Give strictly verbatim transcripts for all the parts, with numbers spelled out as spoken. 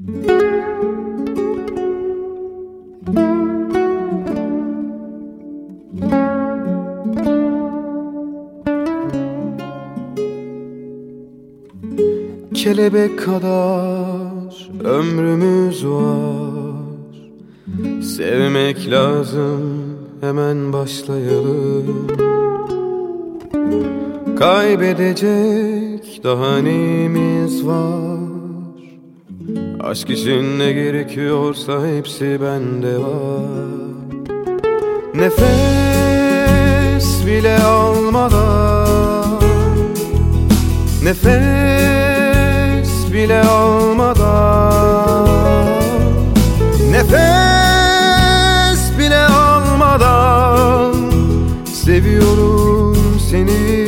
Kelebek kadar ömrümüz var. Sevmek lazım, hemen başlayalım. Kaybedecek daha neyimiz var? Aşk için ne gerekiyorsa hepsi bende var. Nefes bile almadan, nefes bile almadan, nefes bile almadan seviyorum seni.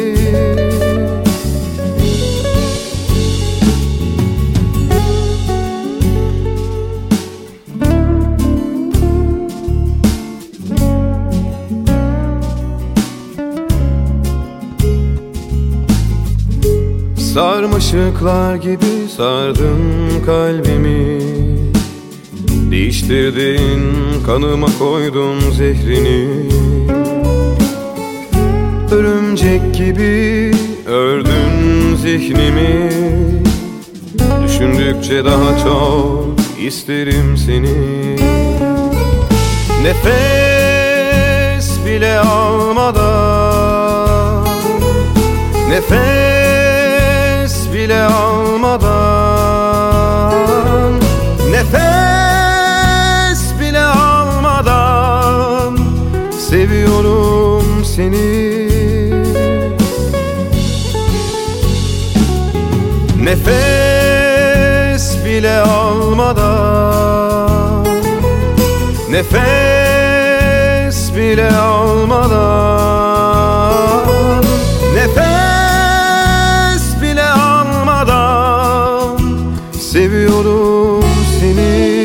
Sarmaşıklar gibi sardın kalbimi, değiştirdin kanıma koydun zehrini. Örümcek gibi ördün zihnimi, düşündükçe daha çok isterim seni. Nefes bile almadan, nefes bile almadan, nefes bile almadan seviyorum seni. Nefes bile almadan, nefes bile almadan, nefes bile almadan seviyorum seni.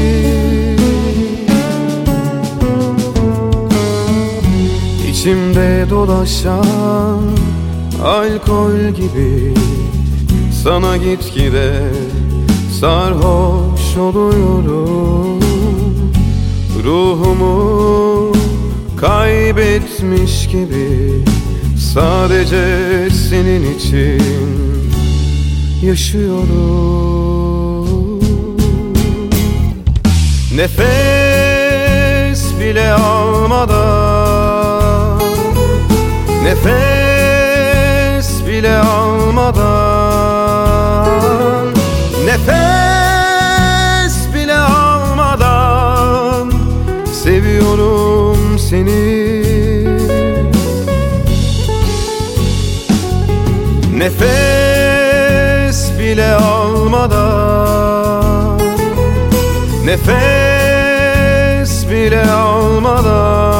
İçimde dolaşan alkol gibi sana gitgide sarhoş oluyorum. Ruhumu kaybetmiş gibi sadece senin için yaşıyorum. Nefes bile almadan, nefes bile almadan, nefes bile almadan seviyorum seni. Nefes bile almadan, nefes bile almadan